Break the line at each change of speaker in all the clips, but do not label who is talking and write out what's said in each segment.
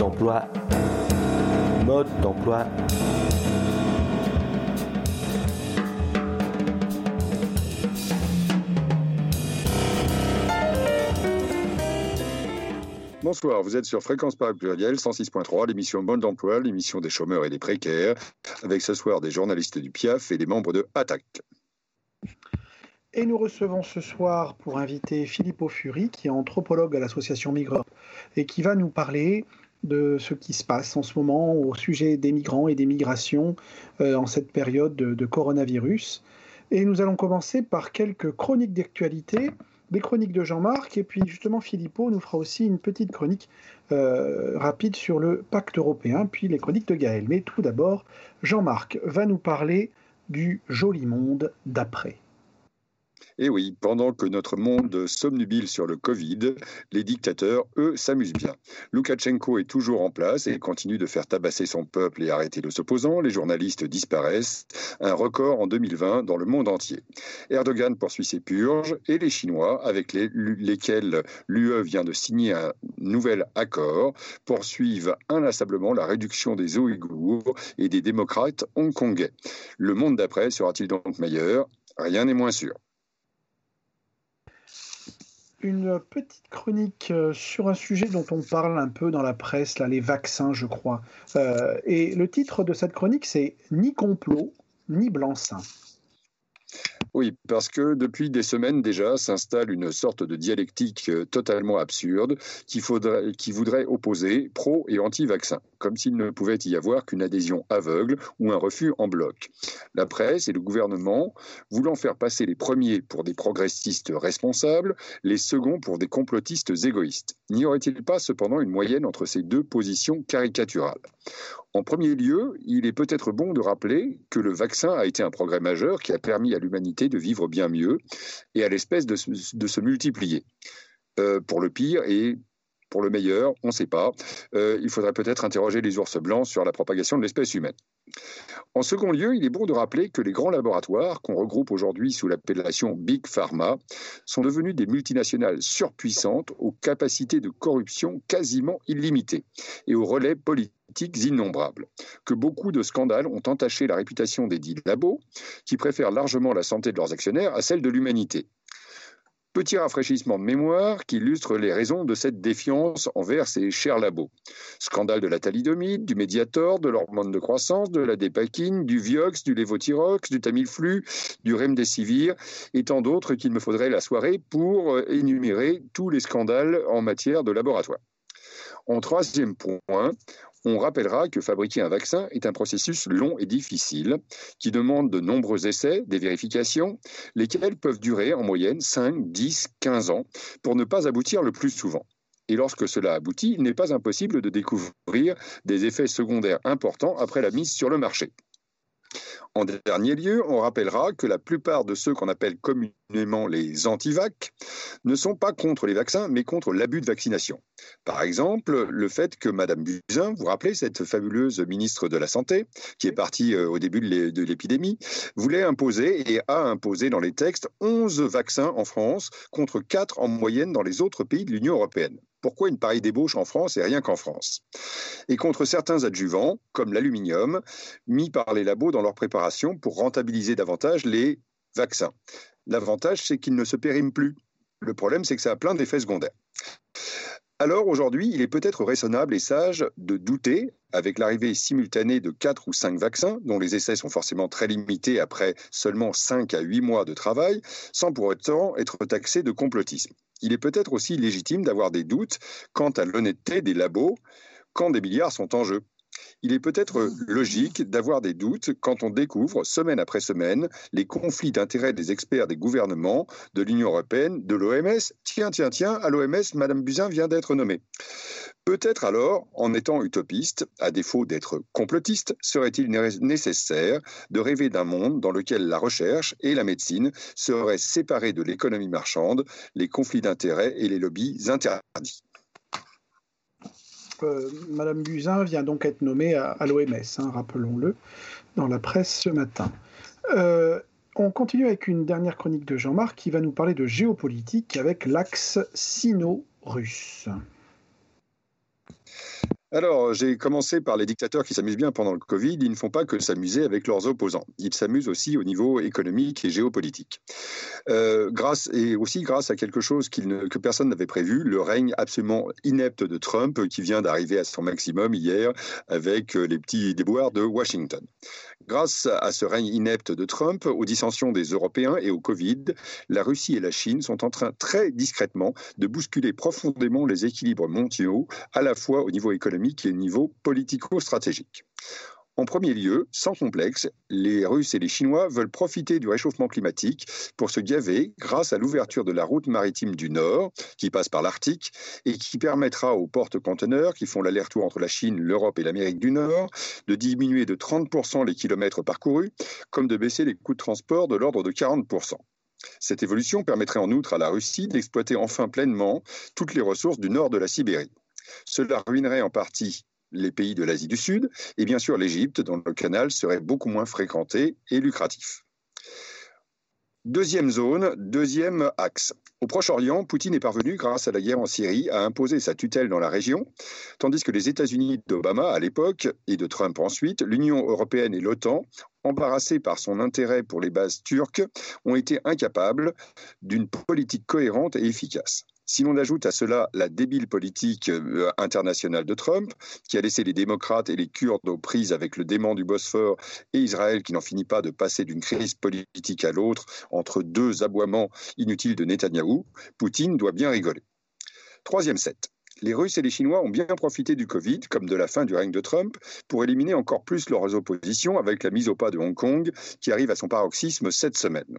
d'emploi. Mode d'emploi.
Bonsoir, vous êtes sur Fréquence Paris Pluriel 106.3, l'émission Mode d'emploi, l'émission des chômeurs et des précaires, avec ce soir des journalistes du PIAF et des membres de Attac.
Et nous recevons ce soir pour inviter Filippo Furi, qui est anthropologue à l'association Migrants, et qui va nous parler de ce qui se passe en ce moment au sujet des migrants et des migrations en cette période de coronavirus. Et nous allons commencer par quelques chroniques d'actualité, des chroniques de Jean-Marc, et puis justement Filippo nous fera aussi une petite chronique rapide sur le pacte européen, puis les chroniques de Gaël. Mais tout d'abord, Jean-Marc va nous parler du joli monde d'après.
Et oui, pendant que notre monde somnubile sur le Covid, les dictateurs, eux, s'amusent bien. Loukachenko est toujours en place et continue de faire tabasser son peuple et arrêter les opposants. Les journalistes disparaissent. Un record en 2020 dans le monde entier. Erdogan poursuit ses purges et les Chinois, avec lesquels l'UE vient de signer un nouvel accord, poursuivent inlassablement la réduction des Ouïghours et des démocrates hongkongais. Le monde d'après sera-t-il donc meilleur ? Rien n'est moins sûr.
Une petite chronique sur un sujet dont on parle un peu dans la presse, là, les vaccins, je crois. Et le titre de cette chronique, c'est « Ni complot, ni blanc-seing ».
Oui, parce que depuis des semaines déjà s'installe une sorte de dialectique totalement absurde qui voudrait opposer pro- et anti-vaccin, comme s'il ne pouvait y avoir qu'une adhésion aveugle ou un refus en bloc. La presse et le gouvernement voulant faire passer les premiers pour des progressistes responsables, les seconds pour des complotistes égoïstes. N'y aurait-il pas cependant une moyenne entre ces deux positions caricaturales ? En premier lieu, il est peut-être bon de rappeler que le vaccin a été un progrès majeur qui a permis à l'humanité de vivre bien mieux et à l'espèce de se multiplier. Pour le pire et pour le meilleur, on ne sait pas. Il faudrait peut-être interroger les ours blancs sur la propagation de l'espèce humaine. En second lieu, il est bon de rappeler que les grands laboratoires, qu'on regroupe aujourd'hui sous l'appellation Big Pharma, sont devenus des multinationales surpuissantes aux capacités de corruption quasiment illimitées et aux relais politiques innombrables, que beaucoup de scandales ont entaché la réputation des dits labos, qui préfèrent largement la santé de leurs actionnaires à celle de l'humanité. Petit rafraîchissement de mémoire qui illustre les raisons de cette défiance envers ces chers labos. Scandale de la thalidomide, du Mediator, de l'hormone de croissance, de la dépakine, du Vioxx, du Levothyrox, du Tamiflu, du Remdesivir et tant d'autres qu'il me faudrait la soirée pour énumérer tous les scandales en matière de laboratoire. En troisième point, on rappellera que fabriquer un vaccin est un processus long et difficile qui demande de nombreux essais, des vérifications, lesquels peuvent durer en moyenne 5, 10, 15 ans pour ne pas aboutir le plus souvent. Et lorsque cela aboutit, il n'est pas impossible de découvrir des effets secondaires importants après la mise sur le marché. En dernier lieu, on rappellera que la plupart de ceux qu'on appelle communément les anti-vax ne sont pas contre les vaccins, mais contre l'abus de vaccination. Par exemple, le fait que Mme Buzyn, vous vous rappelez, cette fabuleuse ministre de la Santé, qui est partie au début de l'épidémie, voulait imposer et a imposé dans les textes 11 vaccins en France, contre 4 en moyenne dans les autres pays de l'Union européenne. Pourquoi une pareille débauche en France et rien qu'en France ? Et contre certains adjuvants, comme l'aluminium, mis par les labos dans leur préparation pour rentabiliser davantage les vaccins. L'avantage, c'est qu'ils ne se périment plus. Le problème, c'est que ça a plein d'effets secondaires. Alors aujourd'hui, il est peut-être raisonnable et sage de douter, avec l'arrivée simultanée de 4 ou 5 vaccins, dont les essais sont forcément très limités après seulement 5 à 8 mois de travail, sans pour autant être taxé de complotisme. Il est peut-être aussi légitime d'avoir des doutes quant à l'honnêteté des labos quand des milliards sont en jeu. Il est peut-être logique d'avoir des doutes quand on découvre, semaine après semaine, les conflits d'intérêts des experts des gouvernements, de l'Union européenne, de l'OMS. Tiens, à l'OMS, Mme Buzyn vient d'être nommée. Peut-être alors, en étant utopiste, à défaut d'être complotiste, serait-il nécessaire de rêver d'un monde dans lequel la recherche et la médecine seraient séparées de l'économie marchande, les conflits d'intérêts et les lobbies interdits.
Madame Buzyn vient donc être nommée à l'OMS, rappelons-le, dans la presse ce matin. On continue avec une dernière chronique de Jean-Marc qui va nous parler de géopolitique avec l'axe sino-russe.
Alors, j'ai commencé par les dictateurs qui s'amusent bien pendant le Covid. Ils ne font pas que s'amuser avec leurs opposants. Ils s'amusent aussi au niveau économique et géopolitique. Grâce à quelque chose que personne n'avait prévu, le règne absolument inepte de Trump qui vient d'arriver à son maximum hier avec les petits déboires de Washington. Grâce à ce règne inepte de Trump, aux dissensions des Européens et au Covid, la Russie et la Chine sont en train très discrètement de bousculer profondément les équilibres mondiaux, à la fois au niveau économique et au niveau politico-stratégique. En premier lieu, sans complexe, les Russes et les Chinois veulent profiter du réchauffement climatique pour se gaver grâce à l'ouverture de la route maritime du Nord, qui passe par l'Arctique, et qui permettra aux porte-conteneurs qui font l'aller-retour entre la Chine, l'Europe et l'Amérique du Nord de diminuer de 30% les kilomètres parcourus, comme de baisser les coûts de transport de l'ordre de 40%. Cette évolution permettrait en outre à la Russie d'exploiter enfin pleinement toutes les ressources du nord de la Sibérie. Cela ruinerait en partie les pays de l'Asie du Sud, et bien sûr l'Égypte, dont le canal serait beaucoup moins fréquenté et lucratif. Deuxième zone, deuxième axe. Au Proche-Orient, Poutine est parvenu, grâce à la guerre en Syrie, à imposer sa tutelle dans la région, tandis que les États-Unis d'Obama à l'époque, et de Trump ensuite, l'Union européenne et l'OTAN, embarrassés par son intérêt pour les bases turques, ont été incapables d'une politique cohérente et efficace. Si l'on ajoute à cela la débile politique internationale de Trump, qui a laissé les démocrates et les Kurdes aux prises avec le démon du Bosphore et Israël qui n'en finit pas de passer d'une crise politique à l'autre entre deux aboiements inutiles de Netanyahou, Poutine doit bien rigoler. Troisième set. Les Russes et les Chinois ont bien profité du Covid, comme de la fin du règne de Trump, pour éliminer encore plus leurs oppositions avec la mise au pas de Hong Kong, qui arrive à son paroxysme cette semaine.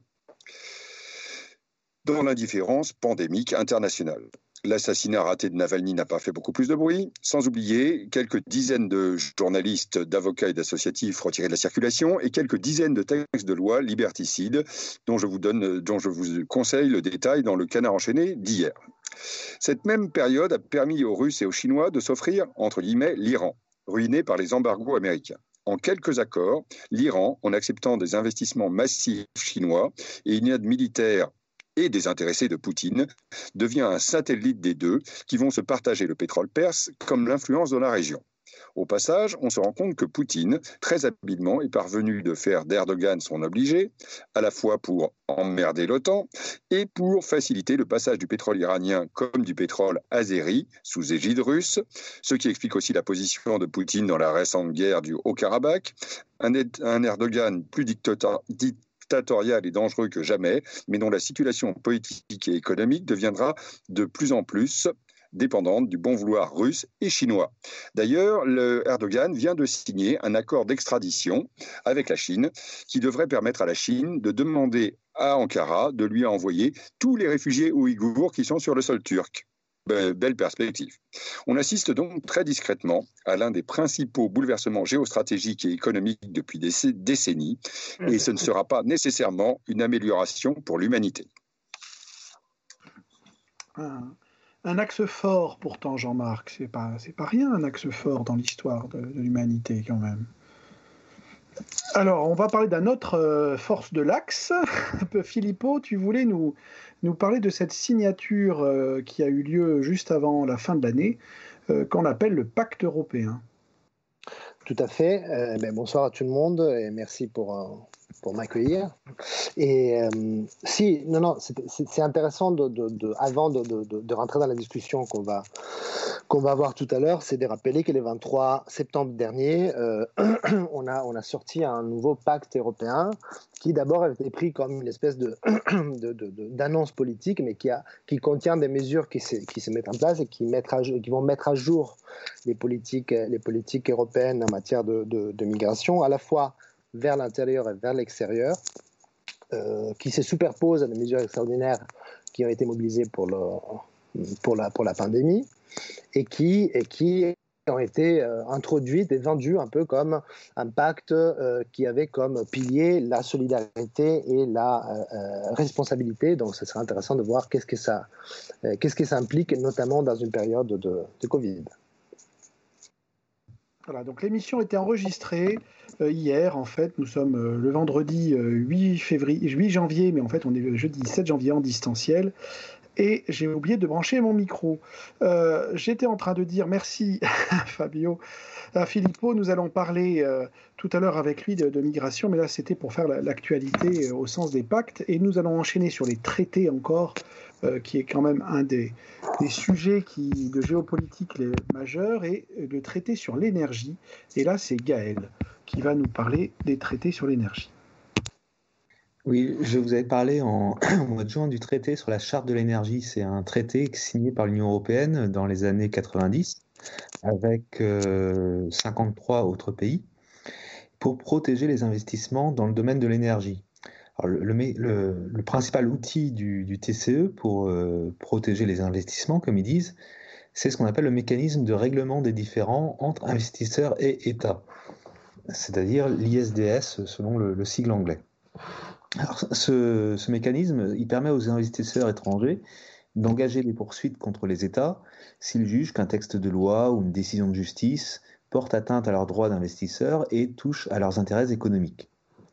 Dans l'indifférence pandémique internationale. L'assassinat raté de Navalny n'a pas fait beaucoup plus de bruit, sans oublier quelques dizaines de journalistes, d'avocats et d'associatifs retirés de la circulation et quelques dizaines de textes de loi liberticides dont je vous conseille le détail dans le Canard enchaîné d'hier. Cette même période a permis aux Russes et aux Chinois de s'offrir, entre guillemets, l'Iran, ruiné par les embargos américains. En quelques accords, l'Iran, en acceptant des investissements massifs chinois et une aide militaire et désintéressé de Poutine, devient un satellite des deux qui vont se partager le pétrole perse comme l'influence dans la région. Au passage, on se rend compte que Poutine, très habilement, est parvenu de faire d'Erdogan son obligé, à la fois pour emmerder l'OTAN et pour faciliter le passage du pétrole iranien comme du pétrole azéri sous égide russe, ce qui explique aussi la position de Poutine dans la récente guerre du Haut-Karabakh, un Erdogan plus dictatorial et dangereux que jamais, mais dont la situation politique et économique deviendra de plus en plus dépendante du bon vouloir russe et chinois. D'ailleurs, Erdogan vient de signer un accord d'extradition avec la Chine qui devrait permettre à la Chine de demander à Ankara de lui envoyer tous les réfugiés ouïghours qui sont sur le sol turc. Belle perspective. On assiste donc très discrètement à l'un des principaux bouleversements géostratégiques et économiques depuis des décennies, et ce ne sera pas nécessairement une amélioration pour l'humanité.
Un axe fort pourtant, Jean-Marc, c'est pas rien un axe fort dans l'histoire de l'humanité quand même. Alors, on va parler d'un autre force de l'axe. Philippot, tu voulais nous parler de cette signature qui a eu lieu juste avant la fin de l'année, qu'on appelle le pacte européen.
Tout à fait. Bonsoir à tout le monde et merci pour m'accueillir. Et c'est intéressant avant de rentrer dans la discussion qu'on va avoir tout à l'heure, c'est de rappeler que le 23 septembre dernier, on a sorti un nouveau pacte européen qui d'abord avait été pris comme une espèce d'annonce politique, mais qui contient des mesures qui se mettent en place et qui vont mettre à jour les politiques européennes en matière de migration, à la fois vers l'intérieur et vers l'extérieur, qui se superposent à des mesures extraordinaires qui ont été mobilisées pour la pandémie et qui ont été introduites et vendues un peu comme un pacte qui avait comme pilier la solidarité et la responsabilité. Donc, ce serait intéressant de voir qu'est-ce que ça implique, notamment dans une période de Covid.
Voilà, donc l'émission a été enregistrée hier, en fait, nous sommes le vendredi 8 janvier, mais en fait on est le jeudi 7 janvier en distanciel, et j'ai oublié de brancher mon micro. J'étais en train de dire merci Fabio, à Filippo. Nous allons parler tout à l'heure avec lui de migration, mais là c'était pour faire l'actualité au sens des pactes, et nous allons enchaîner sur les traités encore, qui est quand même un des sujets de géopolitique les majeurs, et le traité sur l'énergie. Et là c'est Gaël qui va nous parler des traités sur l'énergie.
Oui, je vous avais parlé au mois de juin du traité sur la charte de l'énergie. C'est un traité signé par l'Union européenne dans les années 90 avec 53 autres pays pour protéger les investissements dans le domaine de l'énergie. Alors, le principal outil du TCE pour protéger les investissements, comme ils disent, c'est ce qu'on appelle le mécanisme de règlement des différends entre investisseurs et États, c'est-à-dire l'ISDS selon le sigle anglais. Alors, ce mécanisme, il permet aux investisseurs étrangers d'engager des poursuites contre les États s'ils jugent qu'un texte de loi ou une décision de justice porte atteinte à leurs droits d'investisseurs et touche à leurs intérêts économiques.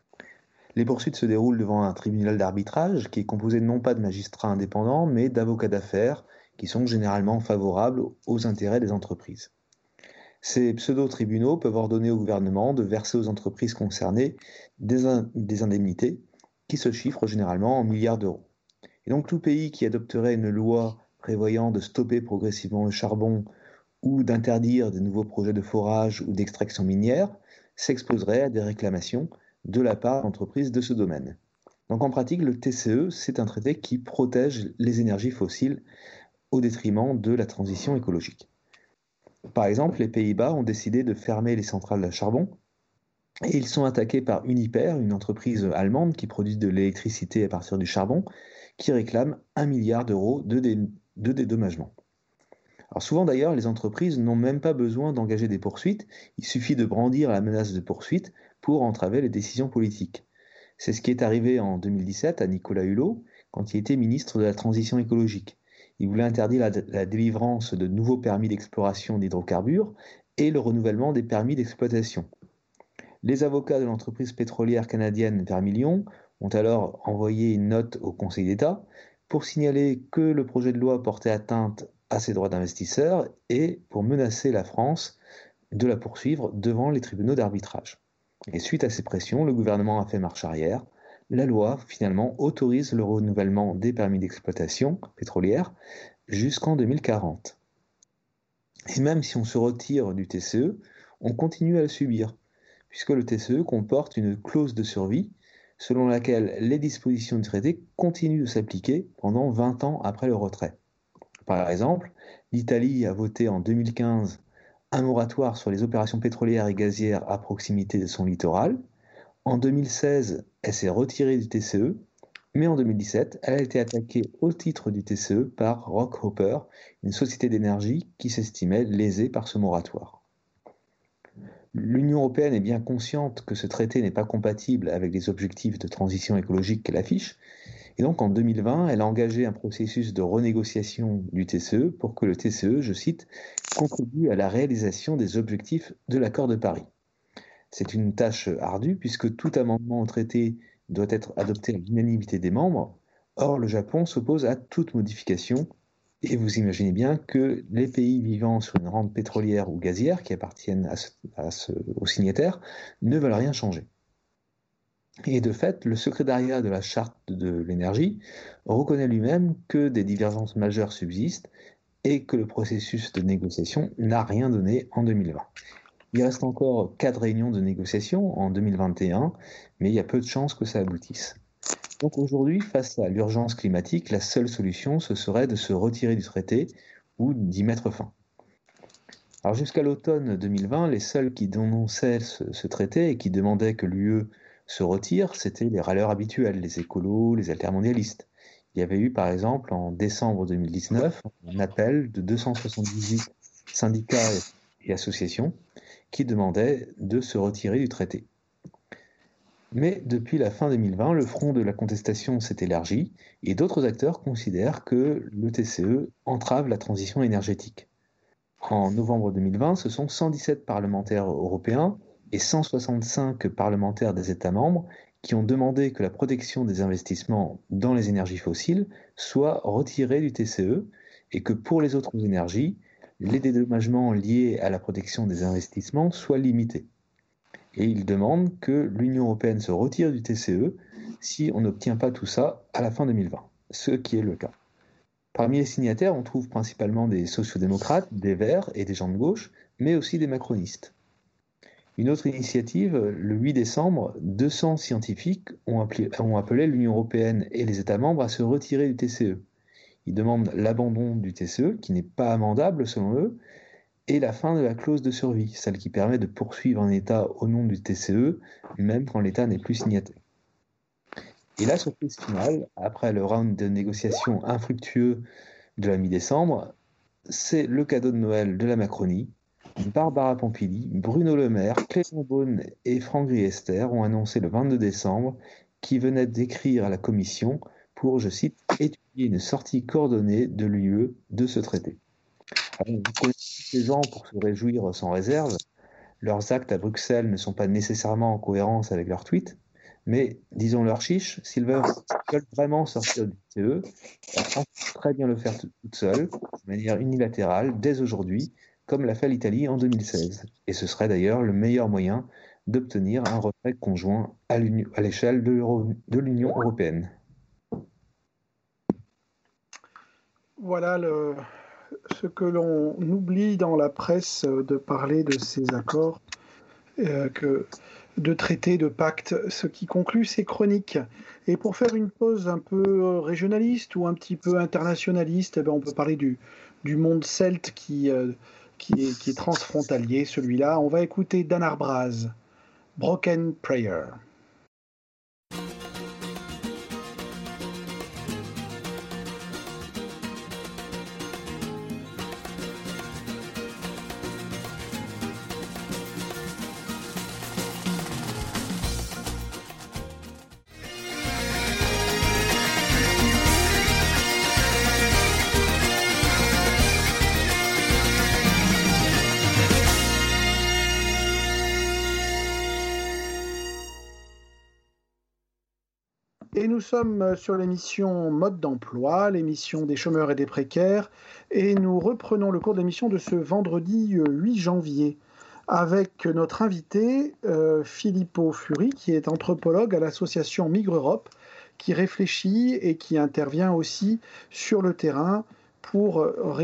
Les poursuites se déroulent devant un tribunal d'arbitrage qui est composé non pas de magistrats indépendants, mais d'avocats d'affaires qui sont généralement favorables aux intérêts des entreprises. Ces pseudo-tribunaux peuvent ordonner au gouvernement de verser aux entreprises concernées des indemnités qui se chiffrent généralement en milliards d'euros. Et donc tout pays qui adopterait une loi prévoyant de stopper progressivement le charbon ou d'interdire des nouveaux projets de forage ou d'extraction minière s'exposerait à des réclamations de la part d'entreprises de ce domaine. Donc en pratique, le TCE, c'est un traité qui protège les énergies fossiles au détriment de la transition écologique. Par exemple, les Pays-Bas ont décidé de fermer les centrales à charbon et ils sont attaqués par Uniper, une entreprise allemande qui produit de l'électricité à partir du charbon, qui réclame 1 milliard d'euros de dédommagement. Alors souvent d'ailleurs, les entreprises n'ont même pas besoin d'engager des poursuites, il suffit de brandir la menace de poursuite pour entraver les décisions politiques. C'est ce qui est arrivé en 2017 à Nicolas Hulot, quand il était ministre de la Transition écologique. Il voulait interdire la délivrance de nouveaux permis d'exploration d'hydrocarbures et le renouvellement des permis d'exploitation. Les avocats de l'entreprise pétrolière canadienne Vermilion ont alors envoyé une note au Conseil d'État pour signaler que le projet de loi portait atteinte à ses droits d'investisseurs et pour menacer la France de la poursuivre devant les tribunaux d'arbitrage. Et suite à ces pressions, le gouvernement a fait marche arrière. La loi, finalement, autorise le renouvellement des permis d'exploitation pétrolière jusqu'en 2040. Et même si on se retire du TCE, on continue à le subir, puisque le TCE comporte une clause de survie selon laquelle les dispositions du traité continuent de s'appliquer pendant 20 ans après le retrait. Par exemple, l'Italie a voté en 2015 un moratoire sur les opérations pétrolières et gazières à proximité de son littoral. En 2016, elle s'est retirée du TCE, mais en 2017, elle a été attaquée au titre du TCE par Rockhopper, une société d'énergie qui s'estimait lésée par ce moratoire. L'Union européenne est bien consciente que ce traité n'est pas compatible avec les objectifs de transition écologique qu'elle affiche, et donc en 2020, elle a engagé un processus de renégociation du TCE pour que le TCE, je cite, contribue à la réalisation des objectifs de l'accord de Paris. C'est une tâche ardue puisque tout amendement au traité doit être adopté à l'unanimité des membres. Or, le Japon s'oppose à toute modification et vous imaginez bien que les pays vivant sur une rente pétrolière ou gazière qui appartiennent aux signataires ne veulent rien changer. Et de fait, le secrétariat de la Charte de l'énergie reconnaît lui-même que des divergences majeures subsistent et que le processus de négociation n'a rien donné en 2020. Il reste encore 4 réunions de négociation en 2021, mais il y a peu de chances que ça aboutisse. Donc aujourd'hui, face à l'urgence climatique, la seule solution, ce serait de se retirer du traité ou d'y mettre fin. Alors jusqu'à l'automne 2020, les seuls qui dénonçaient ce traité et qui demandaient que l'UE se retire, c'était les râleurs habituels, les écolos, les altermondialistes. Il y avait eu par exemple en décembre 2019 un appel de 278 syndicats et associations qui demandaient de se retirer du traité. Mais depuis la fin 2020, le front de la contestation s'est élargi et d'autres acteurs considèrent que le TCE entrave la transition énergétique. En novembre 2020, ce sont 117 parlementaires européens et 165 parlementaires des États membres qui ont demandé que la protection des investissements dans les énergies fossiles soit retirée du TCE et que pour les autres énergies, les dédommagements liés à la protection des investissements soient limités. Et ils demandent que l'Union européenne se retire du TCE si on n'obtient pas tout ça à la fin 2020, ce qui est le cas. Parmi les signataires, on trouve principalement des sociodémocrates, des Verts et des gens de gauche, mais aussi des macronistes. Une autre initiative, le 8 décembre, 200 scientifiques ont appelé l'Union européenne et les États membres à se retirer du TCE. Ils demandent l'abandon du TCE, qui n'est pas amendable selon eux, et la fin de la clause de survie, celle qui permet de poursuivre un État au nom du TCE, même quand l'État n'est plus signataire. Et la surprise finale, après le round de négociations infructueux de la mi-décembre, c'est le cadeau de Noël de la Macronie. Barbara Pompili, Bruno Le Maire, Clément Beaune et Franck Riester ont annoncé le 22 décembre qu'ils venaient d'écrire à la Commission pour, je cite, étudier une sortie coordonnée de l'UE de ce traité. Alors, vous connaissez ces gens pour se réjouir sans réserve. Leurs actes à Bruxelles ne sont pas nécessairement en cohérence avec leurs tweets, mais disons leur chiche, s'ils veulent vraiment sortir du TCE, la France peut très bien le faire toute seule, de manière unilatérale, dès aujourd'hui, comme l'a fait l'Italie en 2016. Et ce serait d'ailleurs le meilleur moyen d'obtenir un retrait conjoint à l'échelle de l'Union européenne.
Voilà ce que l'on oublie dans la presse de parler de ces accords, de traités, de pactes, ce qui conclut ces chroniques. Et pour faire une pause un peu régionaliste ou un petit peu internationaliste, on peut parler du monde celte qui est transfrontalier, celui-là. On va écouter Dan Arbraz, Broken Prayer. Et nous sommes sur l'émission Mode d'emploi, l'émission des chômeurs et des précaires, et nous reprenons le cours de l'émission de ce vendredi 8 janvier avec notre invité Filippo Furi, qui est anthropologue à l'association Migre Europe, qui réfléchit et qui intervient aussi sur le terrain pour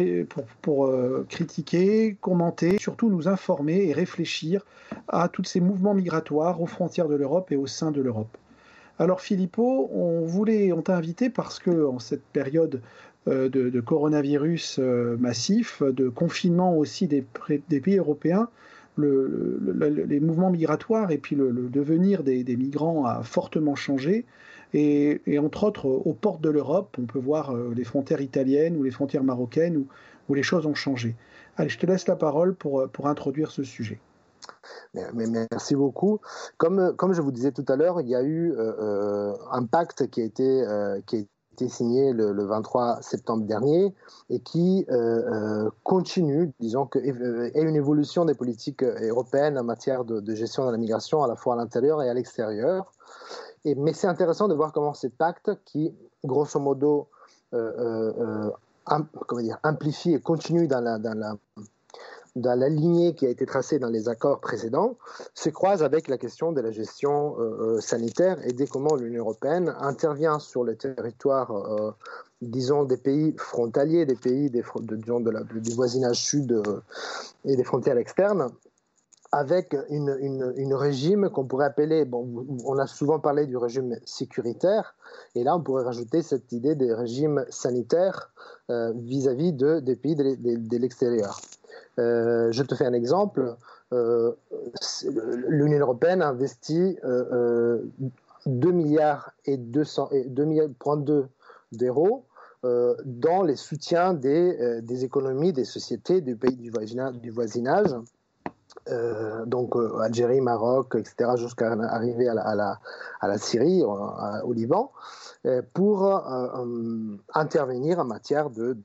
critiquer, commenter, surtout nous informer et réfléchir à tous ces mouvements migratoires aux frontières de l'Europe et au sein de l'Europe. Alors Filippo, on t'a invité parce que en cette période de coronavirus massif, de confinement aussi des pays européens, les mouvements migratoires et puis le devenir des migrants a fortement changé. Et entre autres, aux portes de l'Europe, on peut voir les frontières italiennes ou les frontières marocaines où les choses ont changé. Allez, je te laisse la parole pour introduire ce sujet.
Mais merci beaucoup. Comme je vous disais tout à l'heure, il y a eu un pacte qui a été signé le 23 septembre dernier et qui continue, disons, est une évolution des politiques européennes en matière de gestion de la migration, à la fois à l'intérieur et à l'extérieur. Mais c'est intéressant de voir comment ce pacte, qui grosso modo amplifie et continue dans la lignée qui a été tracée dans les accords précédents, se croise avec la question de la gestion sanitaire et de comment l'Union européenne intervient sur le territoire, disons, des pays frontaliers, des pays du voisinage sud et des frontières externes, avec une régime qu'on pourrait appeler, on a souvent parlé du régime sécuritaire, et là on pourrait rajouter cette idée des régimes sanitaires vis-à-vis des pays de l'extérieur. Je te fais un exemple. L'Union européenne a investi 2,2 milliards d'euros dans les soutiens des économies, des sociétés du pays du voisinage. Donc Algérie, Maroc, etc., jusqu'à arriver à la Syrie, au Liban, pour intervenir en matière de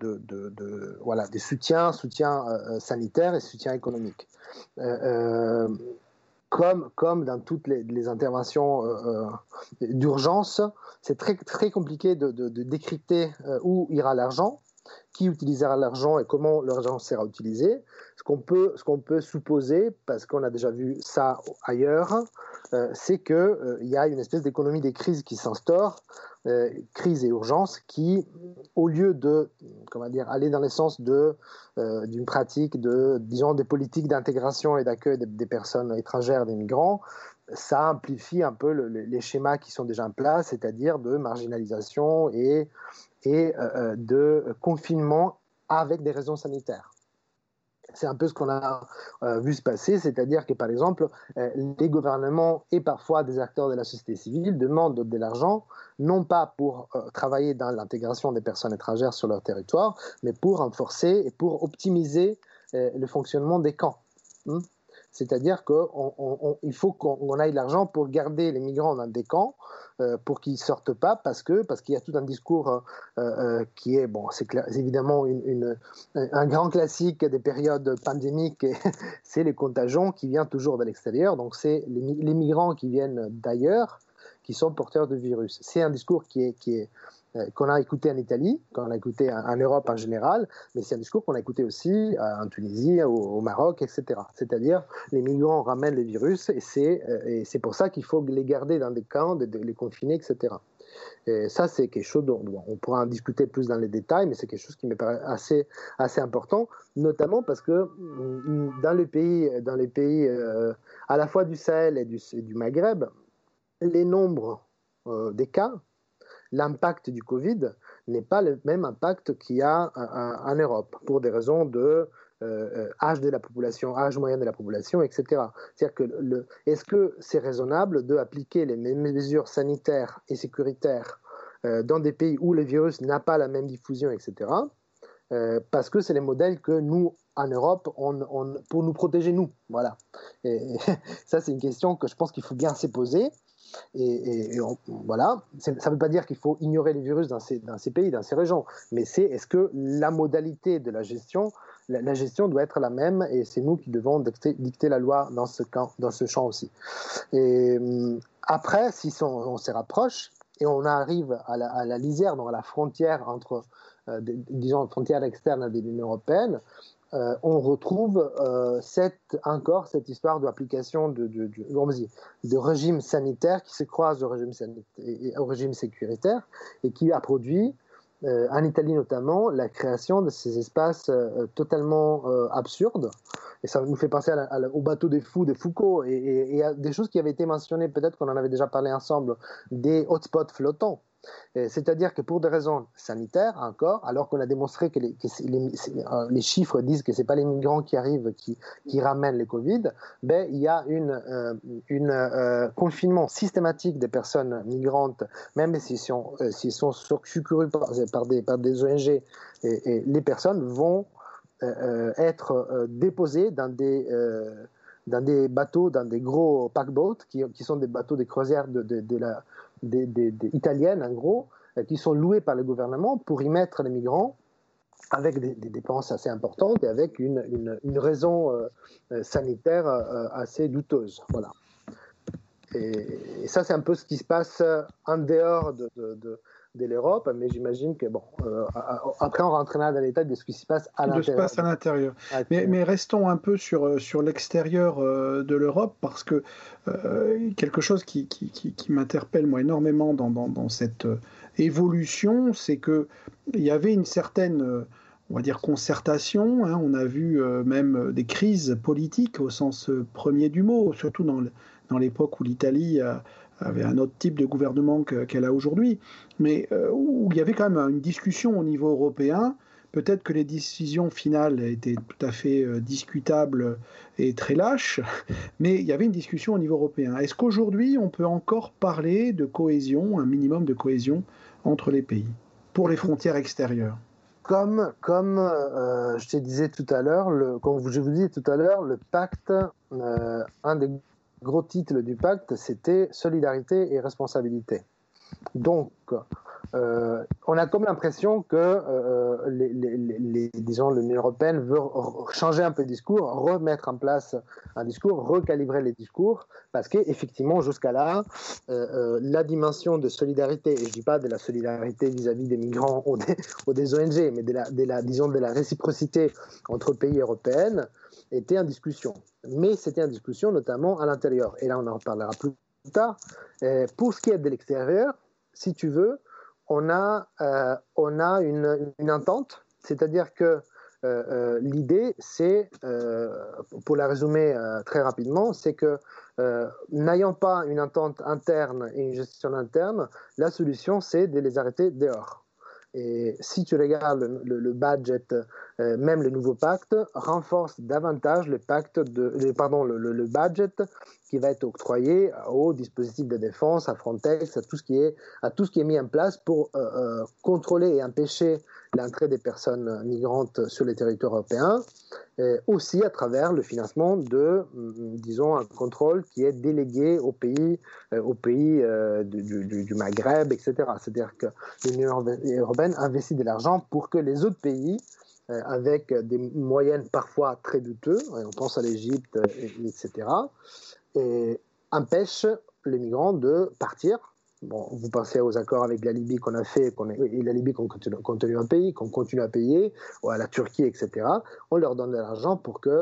soutien sanitaire et soutien économique. comme dans toutes les interventions d'urgence, c'est très, très compliqué de décrypter où ira l'argent, qui utilisera l'argent et comment l'argent sera utilisé. Ce qu'on peut supposer, parce qu'on a déjà vu ça ailleurs, c'est qu'il y a une espèce d'économie des crises qui s'instaure, crise et urgence, qui, au lieu de aller dans le sens d'une pratique disons, des politiques d'intégration et d'accueil des personnes étrangères, des migrants, ça amplifie un peu les schémas qui sont déjà en place, c'est-à-dire de marginalisation et de confinement avec des raisons sanitaires. C'est un peu ce qu'on a vu se passer, c'est-à-dire que, par exemple, les gouvernements et parfois des acteurs de la société civile demandent de l'argent, non pas pour travailler dans l'intégration des personnes étrangères sur leur territoire, mais pour renforcer et pour optimiser le fonctionnement des camps. C'est-à-dire qu'il faut qu'on aille l'argent pour garder les migrants dans des camps, pour qu'ils ne sortent pas, parce qu'il y a tout un discours qui est, c'est évidemment un grand classique des périodes pandémiques, c'est les contagions qui viennent toujours de l'extérieur, donc c'est les migrants qui viennent d'ailleurs qui sont porteurs de virus. C'est un discours qu'on a écouté en Italie, qu'on a écouté en Europe en général, mais c'est un discours qu'on a écouté aussi en Tunisie, au Maroc, etc. C'est-à-dire, les migrants ramènent les virus et c'est pour ça qu'il faut les garder dans des camps, les confiner, etc. Et ça, c'est quelque chose dont on pourra en discuter plus dans les détails, mais c'est quelque chose qui me paraît assez important, notamment parce que dans les pays à la fois du Sahel et du Maghreb, les nombres des cas, l'impact du Covid n'est pas le même impact qu'il y a en Europe, pour des raisons de âge de la population, âge moyen de la population, etc. C'est-à-dire que est-ce que c'est raisonnable d'appliquer les mêmes mesures sanitaires et sécuritaires dans des pays où le virus n'a pas la même diffusion, etc. Parce que c'est les modèles que nous, en Europe, pour nous protéger, nous. Voilà. Et ça, c'est une question que je pense qu'il faut bien se poser. Voilà, ça ne veut pas dire qu'il faut ignorer les virus dans ces pays, dans ces régions, mais est-ce que la modalité de la gestion doit être la même, et c'est nous qui devons dicter la loi dans ce champ aussi. Et après, si on se rapproche et on arrive à la lisière, donc à la frontière entre, disons, frontière externe de l'Union européenne, on retrouve encore cette histoire d'application de régime sanitaire qui se croise au régime sécuritaire et qui a produit, en Italie notamment, la création de ces espaces totalement absurdes. Et ça nous fait penser au bateau des fous de Foucault et à des choses qui avaient été mentionnées, peut-être qu'on en avait déjà parlé ensemble, des hotspots flottants. C'est-à-dire que pour des raisons sanitaires encore, alors qu'on a démontré que les chiffres disent que ce n'est pas les migrants qui arrivent qui ramènent les Covid, il y a un confinement systématique des personnes migrantes, même s'ils sont secourus par des ONG, et les personnes vont être déposées dans des bateaux, dans des gros paqueboats qui sont des bateaux de croisière italiennes, en gros, qui sont louées par le gouvernement pour y mettre les migrants avec des dépenses assez importantes et avec une raison sanitaire assez douteuse. Voilà. Et ça, c'est un peu ce qui se passe en dehors de l'Europe, mais j'imagine que, après on rentrera dans l'état de ce qui se passe à
l'intérieur. Mais restons un peu sur l'extérieur de l'Europe, parce que quelque chose qui m'interpelle moi énormément dans cette évolution, c'est qu'il y avait une certaine, on va dire, concertation. On a vu même des crises politiques au sens premier du mot, surtout dans l'époque où l'Italie avait un autre type de gouvernement qu'elle a aujourd'hui, mais où il y avait quand même une discussion au niveau européen. Peut-être que les décisions finales étaient tout à fait discutables et très lâches, mais il y avait une discussion au niveau européen. Est-ce qu'aujourd'hui, on peut encore parler de cohésion, un minimum de cohésion entre les pays, pour les frontières extérieures ?
Comme je te disais tout à l'heure, comme je vous disais tout à l'heure, le pacte, un des gros titres du pacte, c'était solidarité et responsabilité. Donc, on a comme l'impression que disons, l'Union européenne veut changer un peu le discours, remettre en place un discours, recalibrer les discours, parce qu'effectivement, jusqu'à là, la dimension de solidarité, et je ne dis pas de la solidarité vis-à-vis des migrants ou des ONG, mais disons de la réciprocité entre pays européens, était en discussion. Mais c'était en discussion notamment à l'intérieur. Et là, on en reparlera plus tard. Pour ce qui est de l'extérieur, si tu veux, on a une entente, c'est-à-dire que l'idée, c'est, pour la résumer très rapidement, c'est que n'ayant pas une entente interne et une gestion interne, la solution, c'est de les arrêter dehors. Et si tu regardes le budget, même le nouveau pacte, renforce davantage le budget qui va être octroyé aux dispositifs de défense, à Frontex, à tout ce qui est mis en place pour contrôler et empêcher l'entrée des personnes migrantes sur les territoires européens, aussi à travers le financement de, disons, un contrôle qui est délégué aux pays du Maghreb, etc. C'est-à-dire que l'Union européenne investit de l'argent pour que les autres pays, avec des moyens parfois très douteux, on pense à l'Égypte, etc., empêchent les migrants de partir. Bon, vous pensez aux accords avec la Libye qu'on a fait, et la Libye qu'on continue à payer, ou à la Turquie, etc. On leur donne de l'argent pour que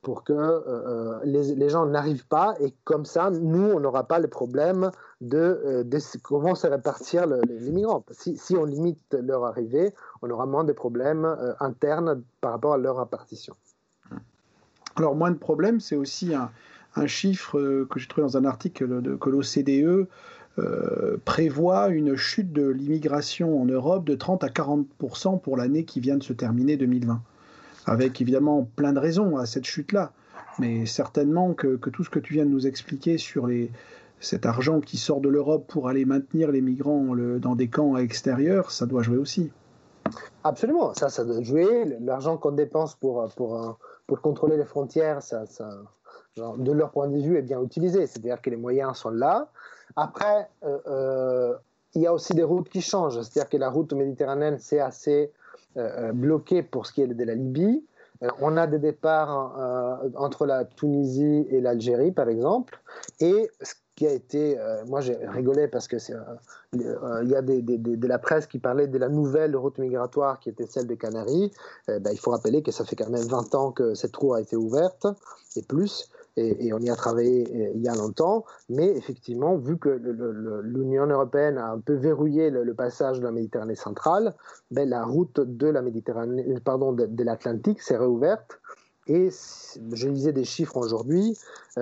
les gens n'arrivent pas, et comme ça, nous, on n'aura pas le problème de comment se répartir les migrants. Si on limite leur arrivée, on aura moins de problèmes internes par rapport à leur répartition.
Alors, moins de problèmes, c'est aussi un chiffre que j'ai trouvé dans un article que l'OCDE prévoit une chute de l'immigration en Europe de 30 à 40% pour l'année qui vient de se terminer, 2020. Avec évidemment plein de raisons à cette chute-là. Mais certainement que tout ce que tu viens de nous expliquer sur cet argent qui sort de l'Europe pour aller maintenir les migrants dans des camps extérieurs, ça doit jouer aussi.
Absolument, ça doit jouer. L'argent qu'on dépense pour contrôler les frontières, de leur point de vue, est bien utilisé. C'est-à-dire que les moyens sont là. Après, il y a aussi des routes qui changent. C'est-à-dire que la route méditerranéenne, c'est assez bloqué pour ce qui est de la Libye. On a des départs entre la Tunisie et l'Algérie, par exemple. Et ce qui a été... moi, j'ai rigolé parce que il y a de la presse qui parlait de la nouvelle route migratoire qui était celle des Canaries. Il faut rappeler que ça fait quand même 20 ans que cette route a été ouverte, et plus. Et on y a travaillé il y a longtemps, mais effectivement, vu que l'Union européenne a un peu verrouillé le passage de la Méditerranée centrale, la route de l'Atlantique s'est réouverte. Et je lisais des chiffres aujourd'hui,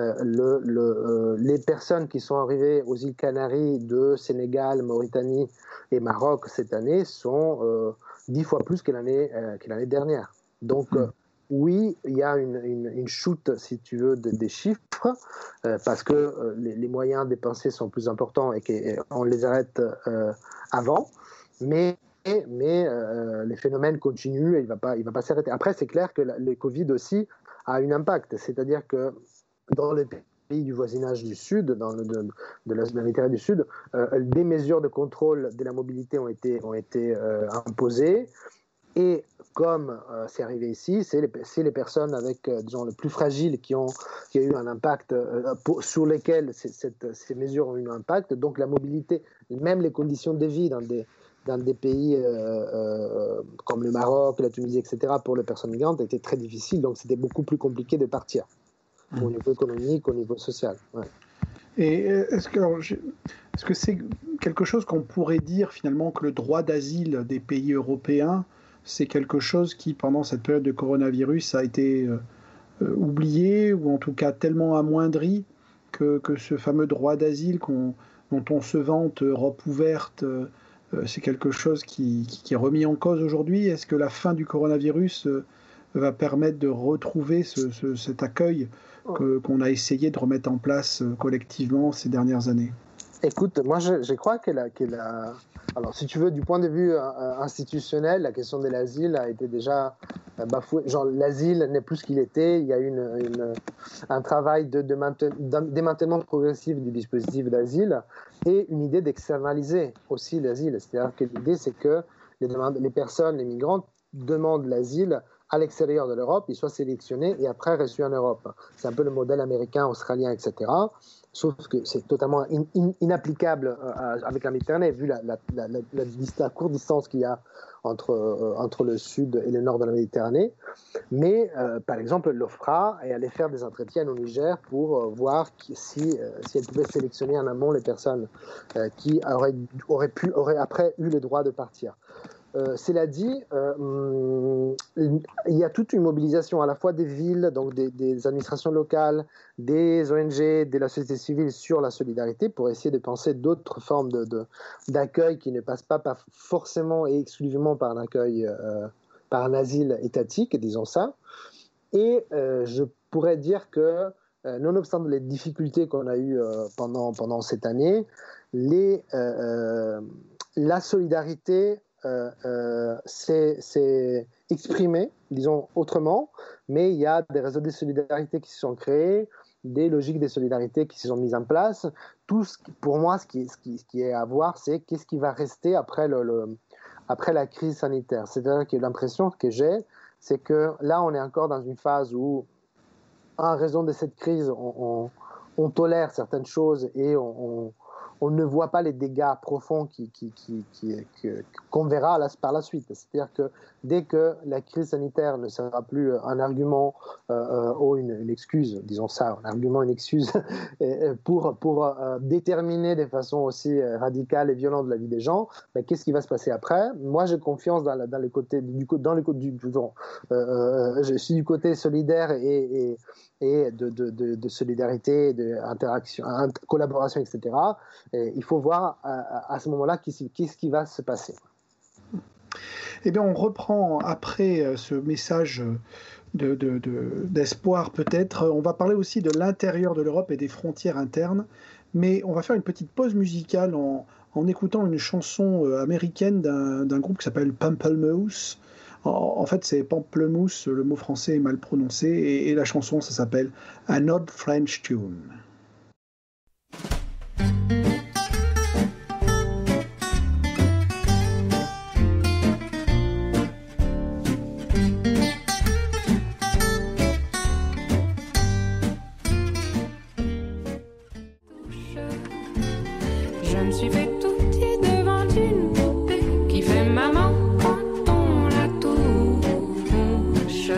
les personnes qui sont arrivées aux îles Canaries de Sénégal, Mauritanie et Maroc cette année sont 10 fois plus que l'année dernière. Donc, oui, il y a une chute, si tu veux, des chiffres, parce que les moyens dépensés sont plus importants et qu'on les arrête avant, mais les phénomènes continuent et il va pas s'arrêter. Après, c'est clair que le Covid aussi a un impact, c'est-à-dire que dans les pays du voisinage du Sud, de la Méditerranée du Sud, des mesures de contrôle de la mobilité ont été imposées. Et comme c'est arrivé ici, c'est les personnes avec, disons, le plus fragiles qui ont eu un impact, sur lesquelles ces mesures ont eu un impact. Donc la mobilité, même les conditions de vie dans des pays comme le Maroc, la Tunisie, etc., pour les personnes migrantes, étaient très difficiles. Donc c'était beaucoup plus compliqué de partir, au niveau économique, au niveau social. Ouais.
Et est-ce que c'est quelque chose qu'on pourrait dire finalement que le droit d'asile des pays européens, c'est quelque chose qui, pendant cette période de coronavirus, a été oublié ou en tout cas tellement amoindri que ce fameux droit d'asile dont on se vante, Europe ouverte, c'est quelque chose qui est remis en cause aujourd'hui. Est-ce que la fin du coronavirus va permettre de retrouver cet accueil qu'on a essayé de remettre en place collectivement ces dernières années?
Écoute, moi je crois alors si tu veux, du point de vue institutionnel, la question de l'asile a été déjà bafoué. Genre, l'asile n'est plus ce qu'il était. Il y a eu un travail de démantèlement progressif du dispositif d'asile et une idée d'externaliser aussi l'asile. C'est-à-dire que l'idée, c'est que les personnes, les migrants, demandent l'asile à l'extérieur de l'Europe, ils soient sélectionnés et après reçus en Europe. C'est un peu le modèle américain, australien, etc. Sauf que c'est totalement inapplicable avec la Méditerranée, vu la courte distance qu'il y a entre le sud et le nord de la Méditerranée. Mais, par exemple, l'OFPRA est allé faire des entretiens au Niger pour voir si elle pouvait sélectionner en amont les personnes qui auraient après eu le droit de partir. Cela dit, il y a toute une mobilisation à la fois des villes, donc des administrations locales, des ONG, de la société civile sur la solidarité pour essayer de penser d'autres formes d'accueil qui ne passent pas forcément et exclusivement par un accueil, par un asile étatique, disons ça. Et je pourrais dire que, nonobstant les difficultés qu'on a eues pendant cette année, la solidarité c'est exprimé, disons autrement, mais il y a des réseaux de solidarité qui se sont créés, des logiques de solidarité qui se sont mises en place. Pour moi, ce qui est à voir, c'est qu'est-ce qui va rester après la crise sanitaire. C'est-à-dire que l'impression que j'ai, c'est que là, on est encore dans une phase où, en raison de cette crise, on tolère certaines choses et on ne voit pas les dégâts profonds qu'on verra par la suite. C'est-à-dire que dès que la crise sanitaire ne sera plus un argument ou une excuse, disons ça, un argument, une excuse pour déterminer de façon aussi radicale et violente la vie des gens, ben, qu'est-ce qui va se passer après? Moi, j'ai confiance dans le côté je suis du côté solidaire et de solidarité, d'interaction, collaboration, etc. Et il faut voir à ce moment-là qu'est-ce qui va se passer.
Eh bien, on reprend après ce message d'espoir peut-être. On va parler aussi de l'intérieur de l'Europe et des frontières internes, mais on va faire une petite pause musicale en écoutant une chanson américaine d'un groupe qui s'appelle Pamplemousse. En fait, c'est pamplemousse, le mot français est mal prononcé, et la chanson, ça s'appelle An Odd French Tune.
Je me suis fait tout petit devant une poupée qui fait maman quand on la touche.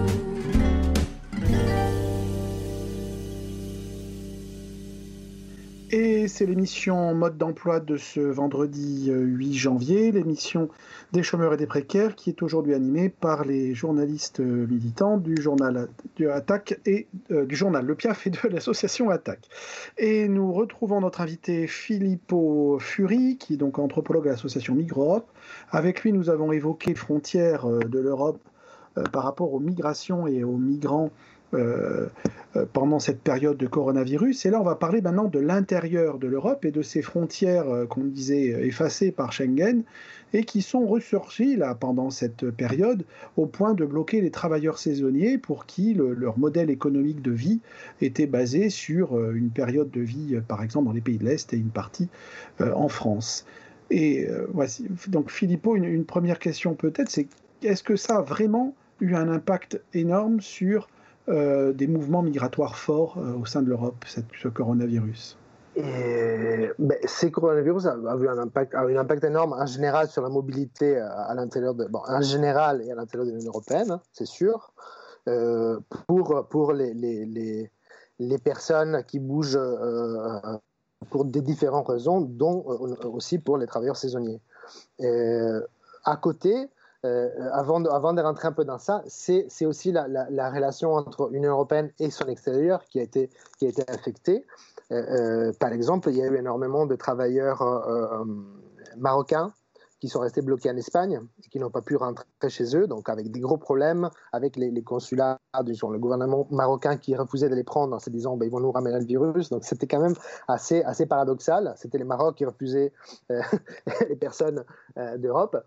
Et c'est l'émission Mode d'emploi de ce vendredi 8 janvier, l'émission des chômeurs et des précaires, qui est aujourd'hui animée par les journalistes militants du journal Attaque et du journal Le Piaf et de l'association Attaque. Et nous retrouvons notre invité Filippo Furi, qui est donc anthropologue à l'association Migre-Europe. Avec lui, nous avons évoqué les frontières de l'Europe par rapport aux migrations et aux migrants pendant cette période de coronavirus. Et là, on va parler maintenant de l'intérieur de l'Europe et de ces frontières qu'on disait effacées par Schengen et qui sont ressurgies là, pendant cette période au point de bloquer les travailleurs saisonniers pour qui leur modèle économique de vie était basé sur une période de vie, par exemple, dans les pays de l'Est et une partie en France. Et voici. Donc, Filippo, une première question peut-être, c'est est-ce que ça a vraiment eu un impact énorme sur des mouvements migratoires forts au sein de l'Europe, ce coronavirus?
Ces coronavirus a eu un impact énorme en général sur la mobilité à l'intérieur en général et à l'intérieur de l'Union européenne, hein, c'est sûr. Pour les personnes qui bougent pour des différentes raisons, dont aussi pour les travailleurs saisonniers. À côté, avant de rentrer un peu dans ça, c'est aussi la relation entre l'Union européenne et son extérieur qui a été affectée. Par exemple, il y a eu énormément de travailleurs marocains qui sont restés bloqués en Espagne et qui n'ont pas pu rentrer chez eux, donc avec des gros problèmes avec les consulats, le gouvernement marocain qui refusait de les prendre en se disant ils vont nous ramener le virus. Donc c'était quand même assez paradoxal. C'était les Maroc qui refusaient les personnes d'Europe.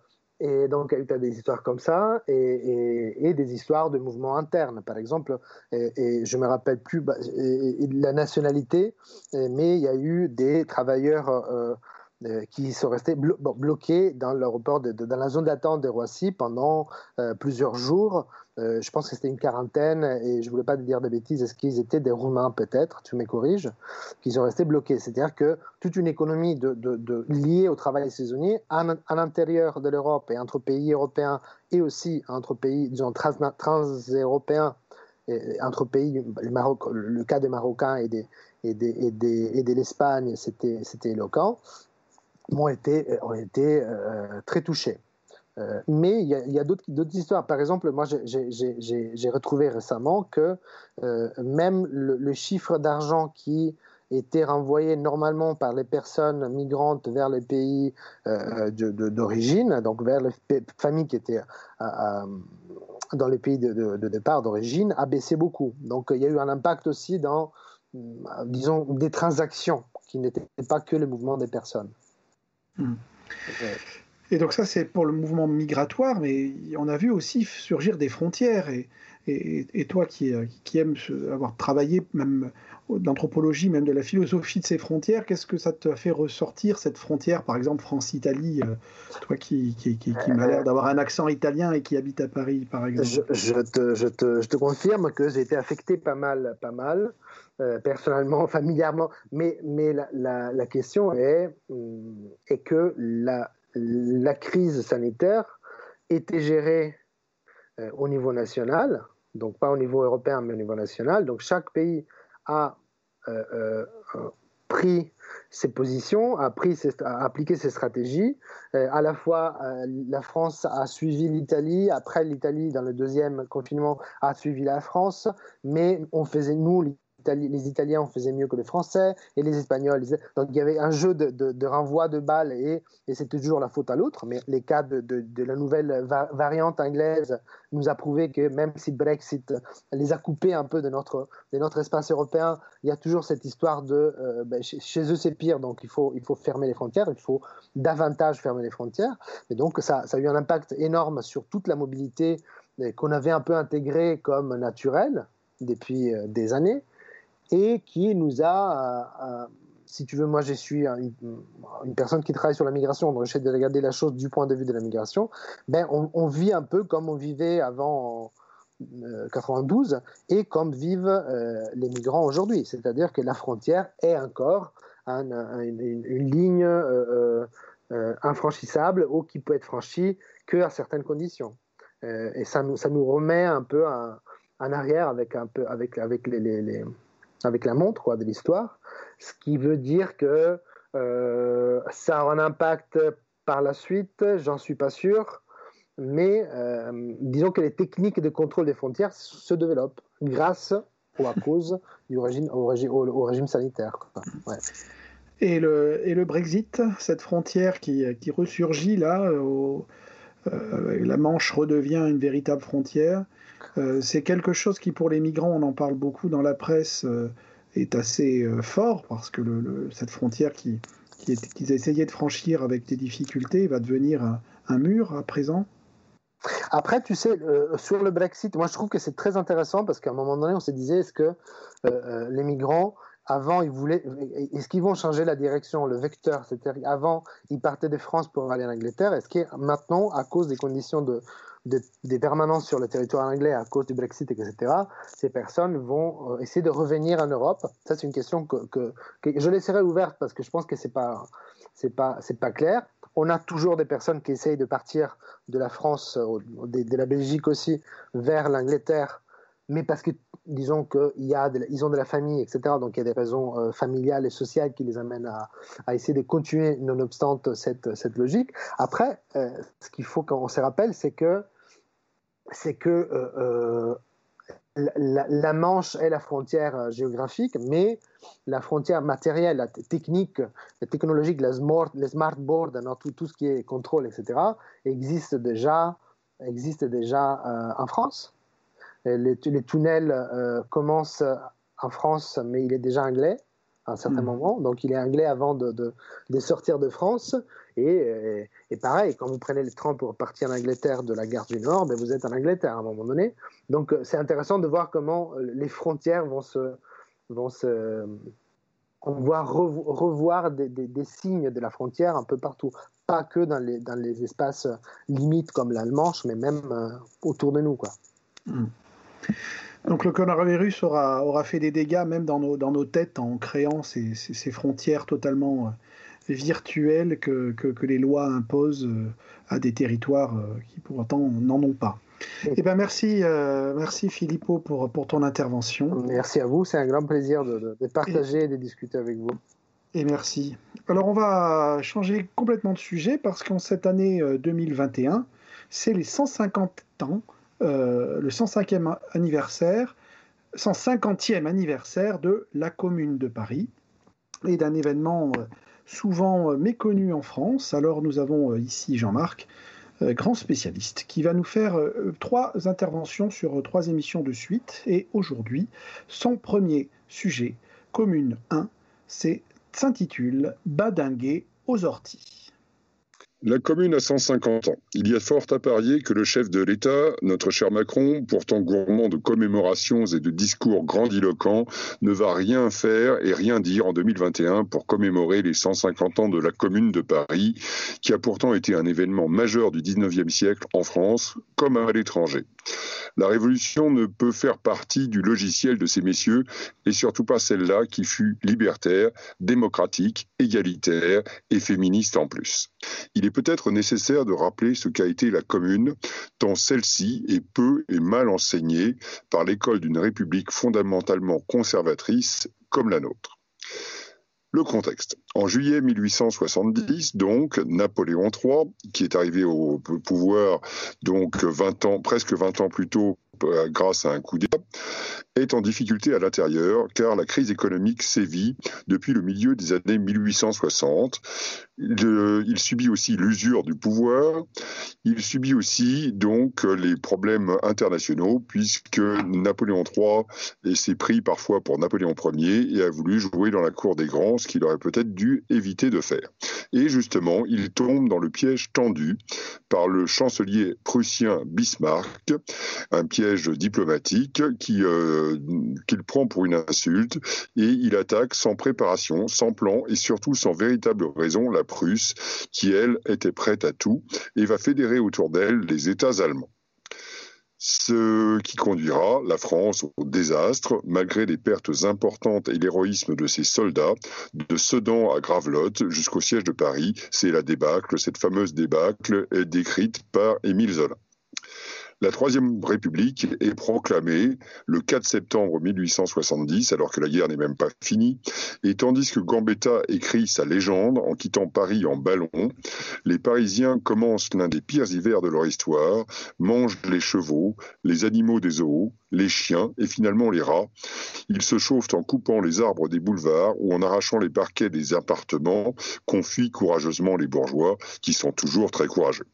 Et donc, tu as des histoires comme ça et des histoires de mouvements internes, par exemple. Et je me rappelle plus la nationalité, mais il y a eu des travailleurs qui sont restés bloqués dans l'aéroport, dans la zone d'attente de Roissy pendant plusieurs jours. Je pense que c'était une quarantaine et je ne voulais pas te dire de bêtises. Est-ce qu'ils étaient des Roumains peut-être, tu me corriges, qui sont restés bloqués. C'est-à-dire que toute une économie liée au travail saisonnier à l'intérieur de l'Europe et entre pays européens et aussi entre pays, disons, trans-européens, entre pays, le cas des Marocains et de l'Espagne, c'était éloquent, ont été très touchés. Mais il y a d'autres histoires. Par exemple, moi, j'ai retrouvé récemment que même le chiffre d'argent qui était renvoyé normalement par les personnes migrantes vers les pays d'origine, donc vers les familles qui étaient dans les pays de départ d'origine, a baissé beaucoup. Donc, il y a eu un impact aussi dans, disons, des transactions qui n'étaient pas que le mouvement des personnes.
Et donc ça, c'est pour le mouvement migratoire, mais on a vu aussi surgir des frontières. Et toi qui aimes avoir travaillé même d'anthropologie, même de la philosophie de ces frontières, qu'est-ce que ça te fait ressortir, cette frontière, par exemple France-Italie, toi qui m'a l'air d'avoir un accent italien et qui habite à Paris, par exemple?
Je te confirme que j'ai été affecté pas mal. Personnellement, familièrement, mais la question est que la crise sanitaire était gérée au niveau national, donc pas au niveau européen, mais au niveau national. Donc chaque pays a pris ses positions, a appliqué ses stratégies. À la fois, la France a suivi l'Italie, après l'Italie, dans le deuxième confinement, a suivi la France, mais les Italiens, on faisait mieux que les Français, et les Espagnols. Donc il y avait un jeu de renvoi de balles, et c'était toujours la faute à l'autre. Mais les cas de la nouvelle variante anglaise nous a prouvé que même si Brexit les a coupés un peu de notre espace européen, il y a toujours cette histoire chez eux c'est pire, donc il faut fermer les frontières, il faut davantage fermer les frontières. Et donc ça a eu un impact énorme sur toute la mobilité qu'on avait un peu intégrée comme naturelle depuis des années, et qui nous a, si tu veux, moi je suis une personne qui travaille sur la migration, donc j'essaie de regarder la chose du point de vue de la migration. On vit un peu comme on vivait avant 92 et comme vivent les migrants aujourd'hui, c'est-à-dire que la frontière est encore une ligne infranchissable ou qui peut être franchie qu'à certaines conditions. Et ça nous remet un peu en arrière avec la montre de l'histoire, ce qui veut dire que ça a un impact par la suite, j'en suis pas sûr, mais disons que les techniques de contrôle des frontières se développent grâce ou à cause au régime sanitaire. Ouais.
Et le Brexit, cette frontière qui ressurgit là, la Manche redevient une véritable frontière. C'est quelque chose qui, pour les migrants, on en parle beaucoup dans la presse, est assez fort, parce que cette frontière qu'ils essayaient de franchir avec des difficultés va devenir un mur à présent.
Après, tu sais, sur le Brexit, moi je trouve que c'est très intéressant, parce qu'à un moment donné, on se disait, est-ce que les migrants, avant, est-ce qu'ils vont changer la direction, le vecteur? C'est-à-dire, avant, ils partaient de France pour aller en Angleterre. Est-ce que maintenant, à cause des conditions des permanences sur le territoire anglais, à cause du Brexit, etc., ces personnes vont essayer de revenir en Europe? Ça, c'est une question que je laisserai ouverte, parce que je pense que c'est pas clair. On a toujours des personnes qui essayent de partir de la France, de la Belgique aussi, vers l'Angleterre, mais parce que, disons qu'ils ont de la famille, etc. Donc il y a des raisons familiales et sociales qui les amènent à essayer de continuer, nonobstant cette logique. Après, ce qu'il faut qu'on se rappelle, c'est que la Manche est la frontière géographique, mais la frontière matérielle, la technique, la technologique, les smart boards, tout ce qui est contrôle, etc., existe déjà en France. Les tunnels commencent en France, mais il est déjà anglais. à un certain moment. Donc, il est anglais avant de sortir de France. Et pareil, quand vous prenez le train pour partir en Angleterre de la gare du Nord, ben vous êtes en Angleterre à un moment donné. Donc, c'est intéressant de voir comment les frontières on va revoir des signes de la frontière un peu partout. Pas que dans les espaces limites comme la Manche, mais même autour de nous, quoi.
Donc le coronavirus aura fait des dégâts même dans nos têtes en créant ces frontières totalement virtuelles que les lois imposent à des territoires qui pourtant n'en ont pas. Eh ben merci Filippo pour ton intervention.
Merci à vous, c'est un grand plaisir de partager et de discuter avec vous. Et
merci. Alors on va changer complètement de sujet parce qu'en cette année 2021, c'est les 150 ans, le 150e anniversaire de la Commune de Paris et d'un événement souvent méconnu en France. Alors nous avons ici Jean-Marc, grand spécialiste, qui va nous faire 3 interventions sur 3 émissions de suite. Et aujourd'hui, son premier sujet, Commune 1, s'intitule « Badinguer aux orties ».
La Commune a 150 ans. Il y a fort à parier que le chef de l'État, notre cher Macron, pourtant gourmand de commémorations et de discours grandiloquents, ne va rien faire et rien dire en 2021 pour commémorer les 150 ans de la Commune de Paris, qui a pourtant été un événement majeur du 19e siècle en France comme à l'étranger. La Révolution ne peut faire partie du logiciel de ces messieurs, et surtout pas celle-là qui fut libertaire, démocratique, égalitaire et féministe en plus. Il est peut-être nécessaire de rappeler ce qu'a été la Commune, tant celle-ci est peu et mal enseignée par l'école d'une république fondamentalement conservatrice comme la nôtre. Le contexte. En juillet 1870, donc, Napoléon III, qui est arrivé au pouvoir donc presque 20 ans plus tôt grâce à un coup d'État, est en difficulté à l'intérieur car la crise économique sévit depuis le milieu des années 1860. Il subit aussi l'usure du pouvoir. Il subit aussi donc les problèmes internationaux puisque Napoléon III s'est pris parfois pour Napoléon Ier et a voulu jouer dans la cour des grands, ce qu'il aurait peut-être dû éviter de faire. Et justement, il tombe dans le piège tendu par le chancelier prussien Bismarck, un piège diplomatique qu'il prend pour une insulte et il attaque sans préparation, sans plan et surtout sans véritable raison la Prusse qui, elle, était prête à tout et va fédérer autour d'elle les États allemands. Ce qui conduira la France au désastre, malgré les pertes importantes et l'héroïsme de ses soldats, de Sedan à Gravelotte jusqu'au siège de Paris. C'est la débâcle, cette fameuse débâcle est décrite par Émile Zola. La Troisième République est proclamée le 4 septembre 1870, alors que la guerre n'est même pas finie, et tandis que Gambetta écrit sa légende en quittant Paris en ballon, les Parisiens commencent l'un des pires hivers de leur histoire, mangent les chevaux, les animaux des zoos, les chiens et finalement les rats. Ils se chauffent en coupant les arbres des boulevards ou en arrachant les parquets des appartements qu'ont fui courageusement les bourgeois, qui sont toujours très courageux.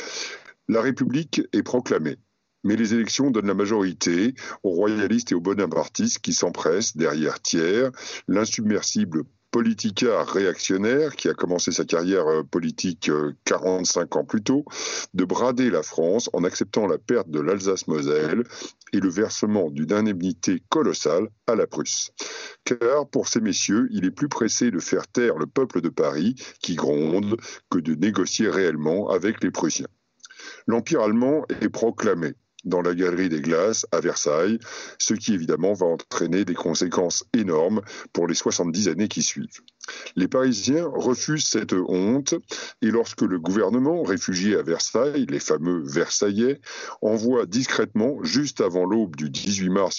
La République est proclamée, mais les élections donnent la majorité aux royalistes et aux bonapartistes qui s'empressent, derrière Thiers, l'insubmersible politicard réactionnaire, qui a commencé sa carrière politique 45 ans plus tôt, de brader la France en acceptant la perte de l'Alsace-Moselle et le versement d'une indemnité colossale à la Prusse. Car pour ces messieurs, il est plus pressé de faire taire le peuple de Paris, qui gronde, que de négocier réellement avec les Prussiens. L'Empire allemand est proclamé dans la Galerie des Glaces à Versailles, ce qui évidemment va entraîner des conséquences énormes pour les 70 années qui suivent. Les Parisiens refusent cette honte et lorsque le gouvernement, réfugié à Versailles, les fameux Versaillais, envoie discrètement, juste avant l'aube du 18 mars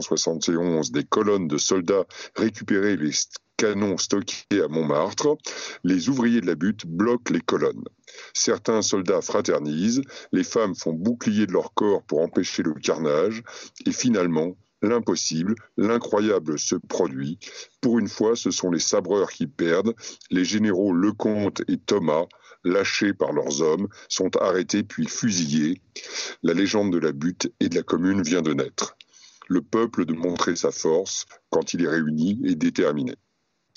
1871, des colonnes de soldats récupérer les canons stockés à Montmartre, les ouvriers de la butte bloquent les colonnes. Certains soldats fraternisent, les femmes font bouclier de leur corps pour empêcher le carnage, et finalement, l'impossible, l'incroyable se produit. Pour une fois, ce sont les sabreurs qui perdent. Les généraux Lecomte et Thomas, lâchés par leurs hommes, sont arrêtés puis fusillés. La légende de la butte et de la commune vient de naître. Le peuple de montrer sa force quand il est réuni et déterminé.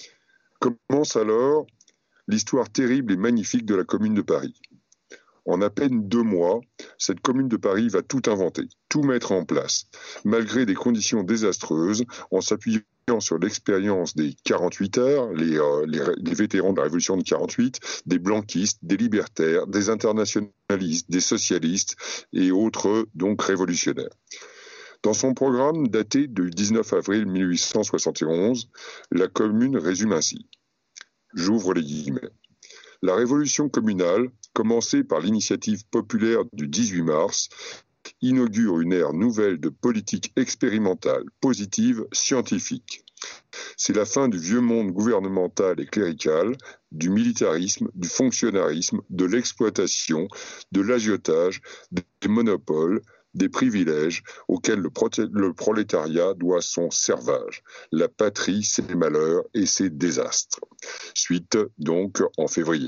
Commence alors l'histoire terrible et magnifique de la Commune de Paris. En à peine 2 mois, cette Commune de Paris va tout inventer, tout mettre en place, malgré des conditions désastreuses, en s'appuyant sur l'expérience des 48 heures, les vétérans de la Révolution de 48, des blanquistes, des libertaires, des internationalistes, des socialistes et autres, donc révolutionnaires. Dans son programme daté du 19 avril 1871, la Commune résume ainsi. J'ouvre les guillemets. La révolution communale, commencée par l'initiative populaire du 18 mars, inaugure une ère nouvelle de politique expérimentale, positive, scientifique. C'est la fin du vieux monde gouvernemental et clérical, du militarisme, du fonctionnarisme, de l'exploitation, de l'agiotage, des monopoles, des privilèges auxquels le prolétariat doit son servage, la patrie, ses malheurs et ses désastres. Suite donc en février.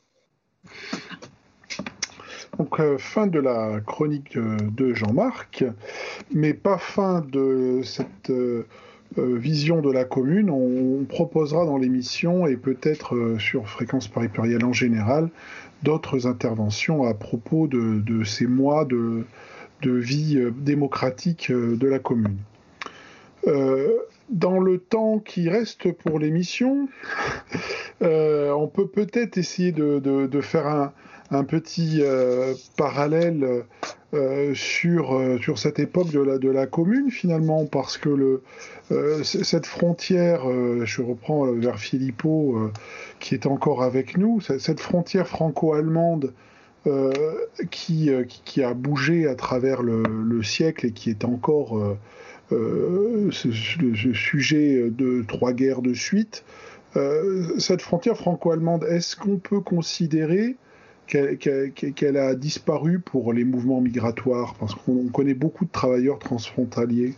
Donc fin de la chronique de Jean-Marc, mais pas fin de cette vision de la commune. On proposera dans l'émission et peut-être sur Fréquence Paris Pluriel en général d'autres interventions à propos de ces mois de vie démocratique de la commune. Dans le temps qui reste pour l'émission, on peut peut-être essayer de faire un petit parallèle sur cette époque de la commune finalement, parce que cette frontière, je reprends vers Philippot qui est encore avec nous, cette frontière franco-allemande qui a bougé à travers le siècle et qui est encore ce sujet de 3 guerres de suite. Cette frontière franco-allemande, est-ce qu'on peut considérer qu'elle a disparu pour les mouvements migratoires? Parce qu'on connaît beaucoup de travailleurs transfrontaliers.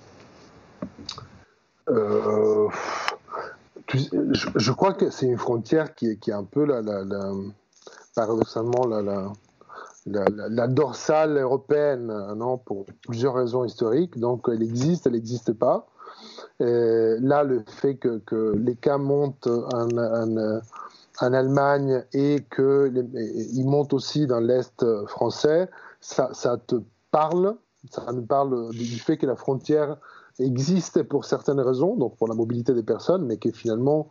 Je crois que c'est une frontière qui est un peu paradoxalement la dorsale européenne, non, pour plusieurs raisons historiques. Donc elle existe, elle n'existe pas. Là, le fait que les cas montent en Allemagne et qu'ils montent aussi dans l'Est français, ça te parle. Ça nous parle du fait que la frontière existe pour certaines raisons, donc pour la mobilité des personnes, mais qui finalement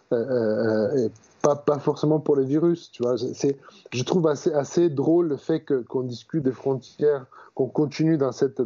pas forcément pour les virus. Tu vois, je trouve assez drôle le fait qu'on discute des frontières, qu'on continue dans cette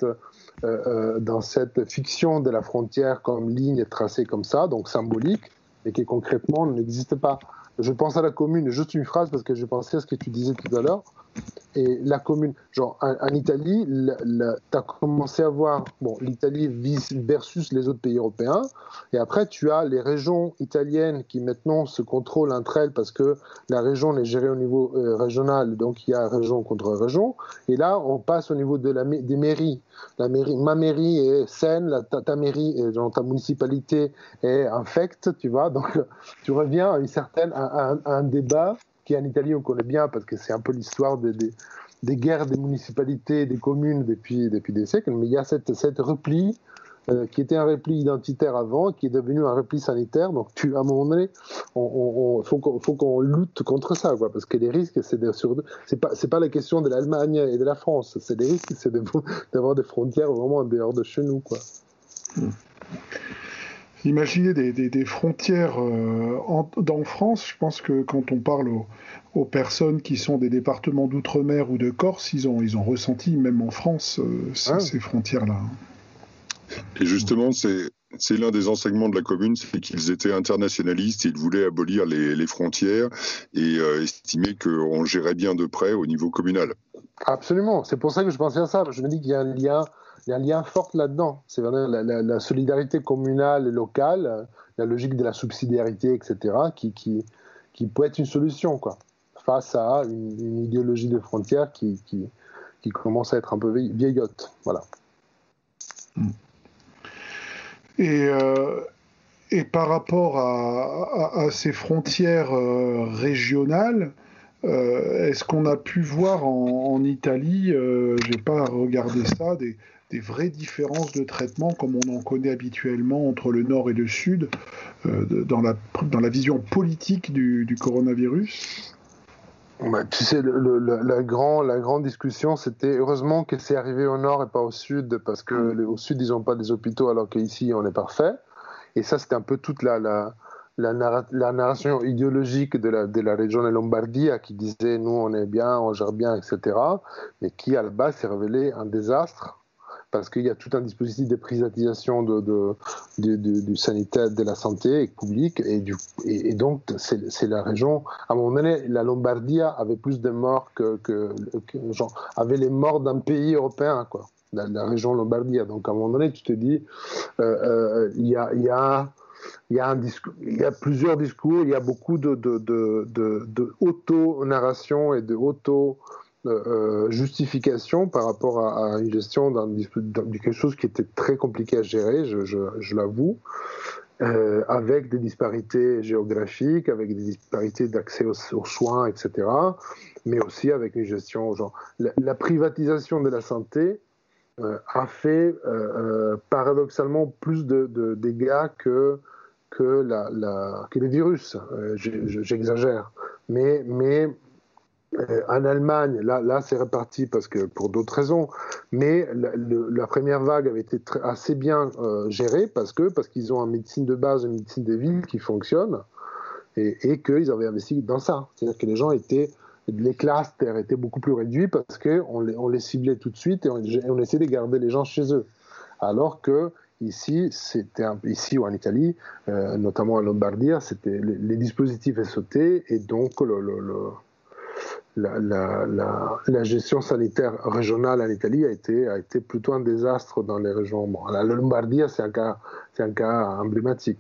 fiction de la frontière comme ligne tracée comme ça, donc symbolique, et qui concrètement n'existe pas. Je pense à la commune, juste une phrase parce que je pensais à ce que tu disais tout à l'heure. Et la commune, genre en Italie, tu as commencé à voir l'Italie versus les autres pays européens. Et après, tu as les régions italiennes qui maintenant se contrôlent entre elles parce que la région est gérée au niveau régional, donc il y a région contre région. Et là, on passe au niveau des mairies. Ma mairie est saine, ta mairie, ta municipalité est infecte, tu vois. Donc, tu reviens à un débat qui en Italie on connaît bien parce que c'est un peu l'histoire des guerres des municipalités, des communes depuis des siècles, mais il y a cette repli qui était un repli identitaire avant, qui est devenu un repli sanitaire. Donc à un moment donné, faut qu'on lutte contre ça, quoi, parce que les risques, c'est pas la question de l'Allemagne et de la France, c'est des risques, c'est d'avoir des frontières vraiment en dehors de chez nous, quoi.
Imaginez des frontières dans France. Je pense que quand on parle aux personnes qui sont des départements d'outre-mer ou de Corse, ils ont ressenti, même en France, ces frontières-là.
Et justement, c'est l'un des enseignements de la commune, c'est qu'ils étaient internationalistes, ils voulaient abolir les frontières et estimer qu'on gérait bien de près au niveau communal.
Absolument, c'est pour ça que je pensais à ça. Je me dis qu'il y a un lien fort là-dedans. C'est vraiment la solidarité communale et locale, la logique de la subsidiarité, etc., qui peut être une solution, quoi, face à une idéologie de frontières qui commence à être un peu vieillotte. Voilà.
Et par rapport à ces frontières régionales, est-ce qu'on a pu voir en Italie, j'ai pas regardé ça, des vraies différences de traitement comme on en connaît habituellement entre le Nord et le Sud dans la vision politique du coronavirus?
Tu sais, la grande discussion, c'était heureusement que c'est arrivé au Nord et pas au Sud, parce qu'au Sud, ils n'ont pas des hôpitaux, alors qu'ici, on est parfait. Et ça, c'était un peu toute la narration idéologique de la région de Lombardie qui disait « nous, on est bien, on gère bien, etc. » mais qui, à la base, s'est révélé un désastre, parce qu'il y a tout un dispositif de privatisation du sanitaire, de la santé publique, et donc c'est la région. À un moment donné, la Lombardie avait plus de morts genre, avait les morts d'un pays européen, quoi, la région Lombardie. Donc à un moment donné, tu te dis, il y a plusieurs discours, il y a beaucoup de auto-narration et de justification par rapport à une gestion de quelque chose qui était très compliqué à gérer, je l'avoue, avec des disparités géographiques, avec des disparités d'accès aux soins, etc., mais aussi avec une gestion, genre, la privatisation de la santé a fait paradoxalement plus de dégâts que les virus. J'exagère, mais en Allemagne, là c'est reparti parce que pour d'autres raisons, mais la première vague avait été assez bien gérée parce qu'ils ont une médecine de base, une médecine des villes qui fonctionne, et qu'ils avaient investi dans ça. C'est-à-dire que les clusters étaient beaucoup plus réduits parce qu'on les ciblait tout de suite et on essayait de garder les gens chez eux. Alors que ici ou en Italie, notamment en Lombardie, les dispositifs étaient sautés, et donc la gestion sanitaire régionale en Italie a été plutôt un désastre dans les régions. Bon, la Lombardie, c'est un cas emblématique.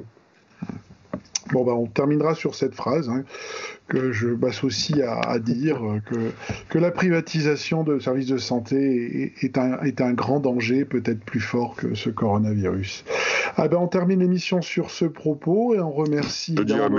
Bon, on terminera sur cette phrase que je m'associe à dire que la privatisation de services de santé est un grand danger, peut-être plus fort que ce coronavirus. On termine l'émission sur ce propos et on remercie.
Je dirais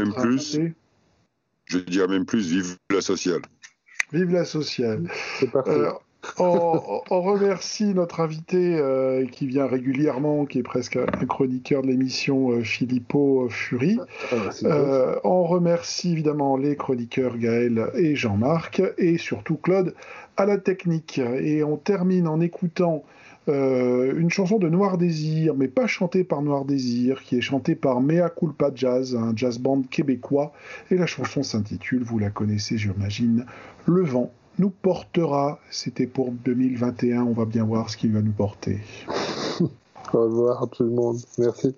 même plus, vive la sociale.
Vive la sociale.
C'est parfait.
On remercie notre invité qui vient régulièrement, qui est presque un chroniqueur de l'émission, Filippo Fury. On remercie évidemment les chroniqueurs Gaël et Jean-Marc, et surtout Claude à la technique. Et on termine en écoutant une chanson de Noir Désir, mais pas chantée par Noir Désir, qui est chantée par Mea Culpa Jazz, un jazz band québécois. Et la chanson s'intitule, vous la connaissez j'imagine, Le vent nous portera. C'était pour 2021, on va bien voir ce qu'il va nous porter.
Au revoir à tout le monde, merci.